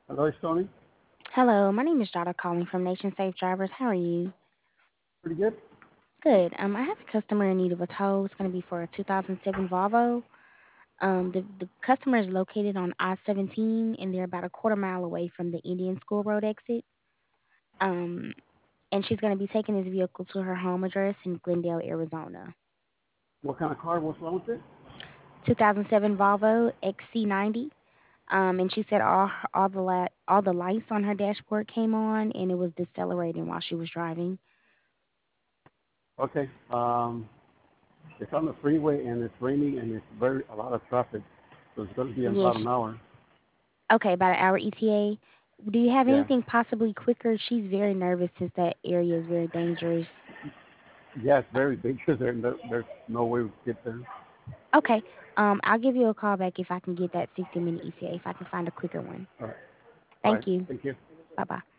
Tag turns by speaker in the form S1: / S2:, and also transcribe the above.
S1: Hello, Tony.
S2: Hello, my name is Jada calling from Nation Safe Drivers. How are you?
S1: Pretty good.
S2: Good. I have a customer in need of a tow. It's going to be for a 2007 Volvo. The customer is located on I-17, and they're about a quarter mile away from the Indian School Road exit. Um, and she's going to be taking this vehicle to her home address in Glendale, Arizona.
S1: What kind of car? What's wrong with it?
S2: 2007 Volvo XC90. And she said all the lights on her dashboard came on, and it was decelerating while she was driving.
S1: Okay. It's on the freeway and it's raining and it's very a lot of traffic, so it's going to be in about
S2: Yes.
S1: an hour.
S2: Okay, about an hour ETA. Do you have
S1: Yeah.
S2: anything possibly quicker? She's very nervous since that area is very dangerous.
S1: Yeah, it's very big because there's no way we get there.
S2: Okay, I'll give you a call back if I can get that 60-minute ETA, if I can find a quicker one.
S1: All right. All right.
S2: Thank you.
S1: Thank you.
S2: Bye bye.